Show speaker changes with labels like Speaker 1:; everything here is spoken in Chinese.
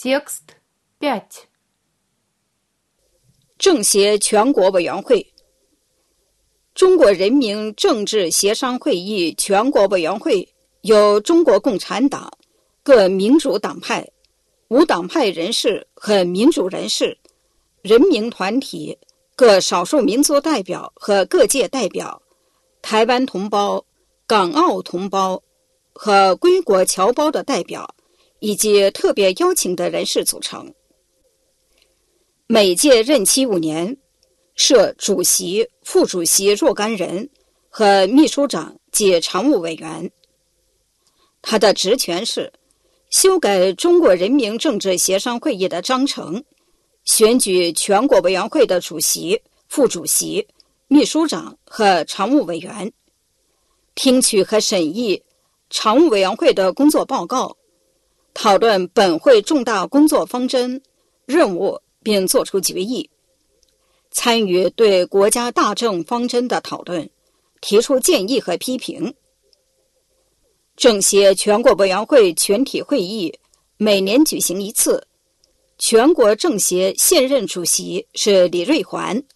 Speaker 1: Текст 5.
Speaker 2: 政协全国委员会。中国人民政治协商会议全国委员会由中国共产党、各民主党派、无党派人士和民主人士、人民团体、各少数民族代表和各界代表、台湾同胞、港澳同胞和归国侨胞的代表以及特别邀请的人士组成。每届任期5年，设主席、副主席若干人和秘书长及常务委员。他的职权是修改中国人民政治协商会议的章程，选举全国委员会的主席、副主席、秘书长和常务委员，听取和审议常务委员会的工作报告，讨论本会重大工作方针、任务并作出决议，参与对国家大政方针的讨论，提出建议和批评。政协全国委员会全体会议每年举行一次，全国政协现任主席是李瑞环。